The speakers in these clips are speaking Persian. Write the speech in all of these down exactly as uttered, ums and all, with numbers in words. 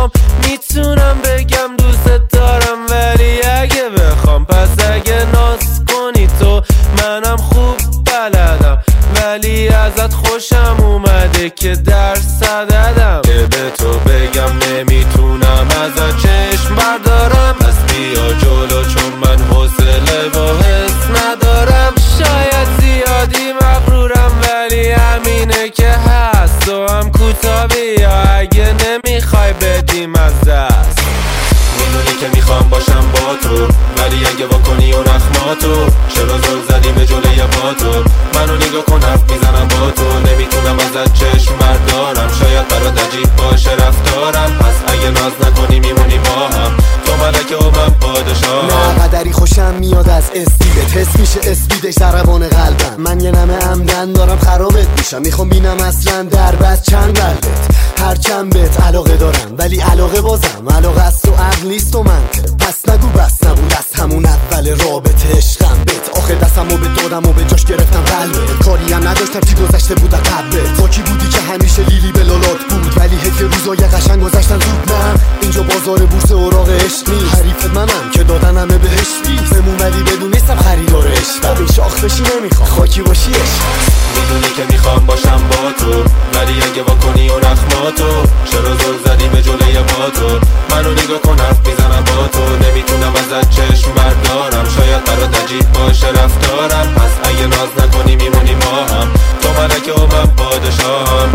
چشام میتونم بگم دوست دارم، ولی اگه بخوام پس اگه ناز کنی تو منم خوب بلدم، ولی ازت خوشم اومده که درس دادم. که به تو بگم نمیتونم ازت چشم بردارم، پس بیا جلو چون من حوصله و حس ندارم. شاید زیادی مغرورم ولی همینه که هست، تو هم کوتاه بیا اگه نمیخوای بدیم از دست. میدونی که میخوام باشم با تو، ولی اگه واکنی و نخماتو چرا زل زدی به جلوی با تو؟ منو نگاه کن حرف میزنم با تو، نمیتونم ازت چشم بردارم. شاید برات عجیب باشه رفتارم، پس اگه ناز نکنی میمونی با هم. تو ملکه و من پادشاهم. نه قدری خوشم میاد از اسپیدت، حس میشه اسپیدش ضربان قلبم. من یه نمه عمدن دارم خرابت میشم، میخوام بینم اصلا در بس چند قلبت. هر چند بهت علاقه دارم ولی علاقه بازم علاقه است و عقل نیست و منطق. پس نگو بس نبود از همون اول رابطه عشقم بهت. آخه دستمو به دادم و به جاش گرفتم قلبت. کاری هم نداشتم چی گذشته بود از قبلت. با کی بودی که همیشه لیلی به لالات بود، ولی حیف روزای قشنگ گذشتن زود. نه اینجا بازار بورس اوراق عشق نیست، حریفت منم که دادن همه بهش بیست. بمون ولی بدون نیستم خریدار عشق، این شاخ بشی نمیخوام خاکی باشی عشق. میدونی که میخوام باشم با تو، ولی اگه واکنی و نخماتو چرا زل زدی به جلوی با تو؟ منو نگاه کن حرف میزنم با تو، نمیتونم ازت چشم بردارم. شاید برات عجیب باشه رفتارم، پس اگه ناز نکنی میمونی ما هم. تو ملکه و من پادشاهم.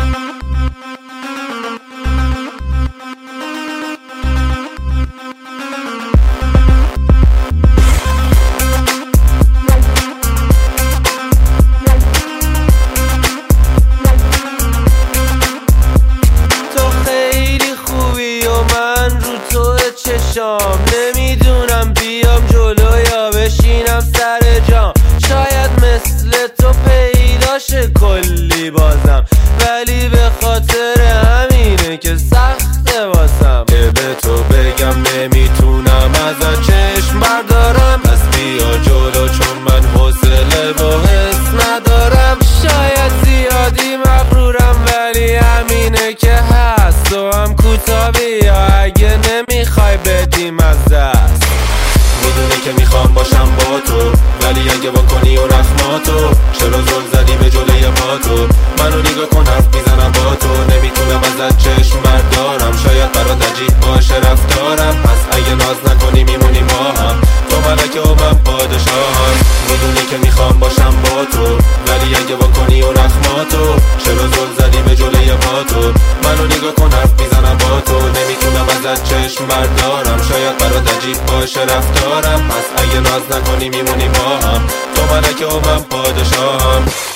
چشام نمیدونم بیام جلو یا بشینم سر جام. شاید مثل تو پیداشه کلی بازم، ولی به خاطر همینه که سخته واسم. که به تو بگم نمیتونم ازت چشم بردارم، پس بیا جلو چون من حوصله و حس ندارم. شاید زیادی مغرورم ولی همینه که هست، تو هم کوتاه بیا اگه نمیخوای بدیم از دست. میدونی که میخوام باشم با تو، ولی اگه واکنی و نخماتو چرا زل زدی به جلوی با تو؟ منو نگاه کن حرف میزنم با تو، نمیتونم ازت چشم بردارم. شاید برات عجیب باشه رفتارم، پس اگه ناز نکنی میمونی ما هم. تو ملکه و من پادشاهم. میدونی که میخوام باشم با تو، ولی اگه واکنی و نخماتو چرا زل زدی به جلوی با تو؟ منو نگاه کن حرف میزنم با تو، نمیتونم ازت چشم بردارم. شاید برات عجیب باشه رفتارم، پس اگه ناز نکنی میمونی ما هم. تو ملکه و من پادشاهم.